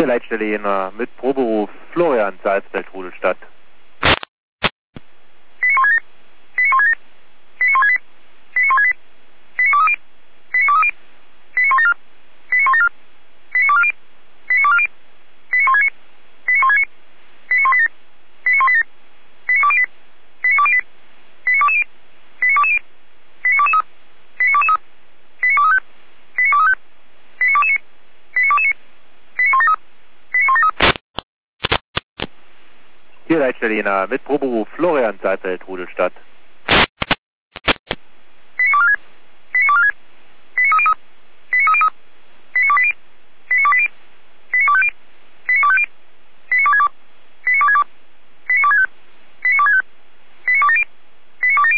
Leitstelle Jena mit Proberuf Florian Salzfeld, Rudelstadt. Hier Leitstelle Jena mit Proberuf Florian Salzfeld, Rudelstadt.